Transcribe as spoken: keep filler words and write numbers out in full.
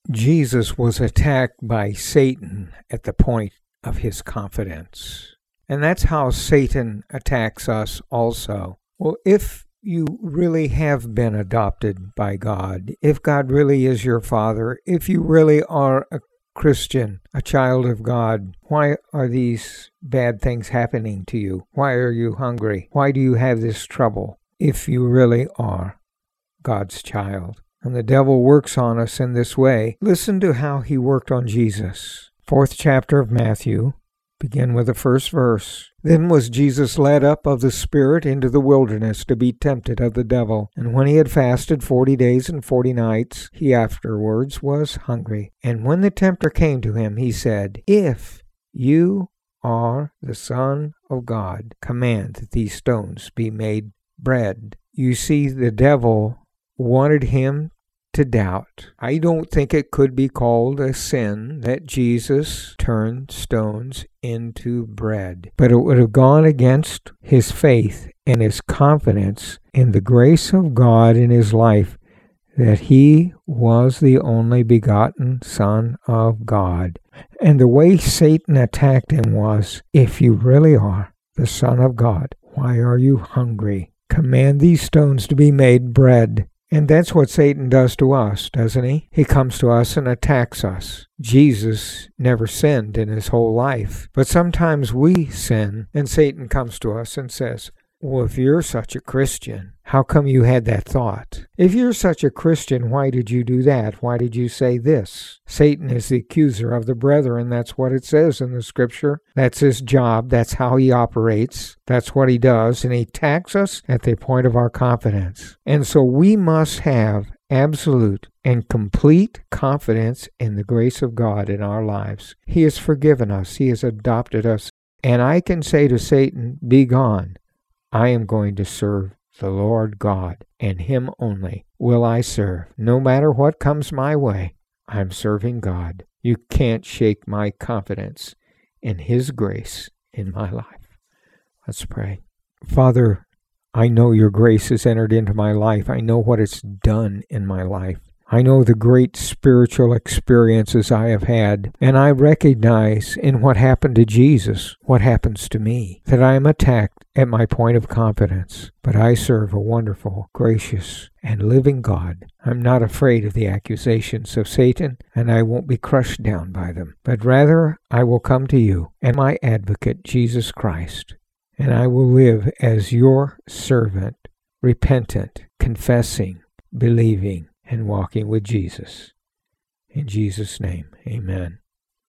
Jesus was attacked by Satan at the point of his confidence. And that's how Satan attacks us also. Well, if you really have been adopted by God, if God really is your Father, if you really are a Christian, a child of God, why are these bad things happening to you? Why are you hungry? Why do you have this trouble if you really are God's child? And the devil works on us in this way. Listen to how he worked on Jesus. Fourth chapter of Matthew, begin with the first verse. Then was Jesus led up of the Spirit into the wilderness to be tempted of the devil. And when he had fasted forty days and forty nights, he afterwards was hungry. And when the tempter came to him, he said, If you are the Son of God, command that these stones be made bread. You see, the devil wanted him to doubt. I don't think it could be called a sin that Jesus turned stones into bread, but it would have gone against his faith and his confidence in the grace of God in his life, that he was the only begotten Son of God. And the way Satan attacked him was, if you really are the Son of God, why are you hungry? Command these stones to be made bread. And that's what Satan does to us, doesn't he? He comes to us and attacks us. Jesus never sinned in his whole life. But sometimes we sin, and Satan comes to us and says, well, if you're such a Christian, how come you had that thought? If you're such a Christian, why did you do that? Why did you say this? Satan is the accuser of the brethren. That's what it says in the scripture. That's his job. That's how he operates. That's what he does. And he attacks us at the point of our confidence. And so we must have absolute and complete confidence in the grace of God in our lives. He has forgiven us. He has adopted us. And I can say to Satan, be gone. I am going to serve the Lord God, and him only will I serve. No matter what comes my way, I'm serving God. You can't shake my confidence in his grace in my life. Let's pray. Father, I know your grace has entered into my life. I know what it's done in my life. I know the great spiritual experiences I have had, and I recognize in what happened to Jesus what happens to me, that I am attacked at my point of confidence. But I serve a wonderful, gracious, and living God. I'm not afraid of the accusations of Satan, and I won't be crushed down by them, but rather I will come to you and my advocate, Jesus Christ, and I will live as your servant, repentant, confessing, believing, and walking with Jesus. In Jesus' name, amen.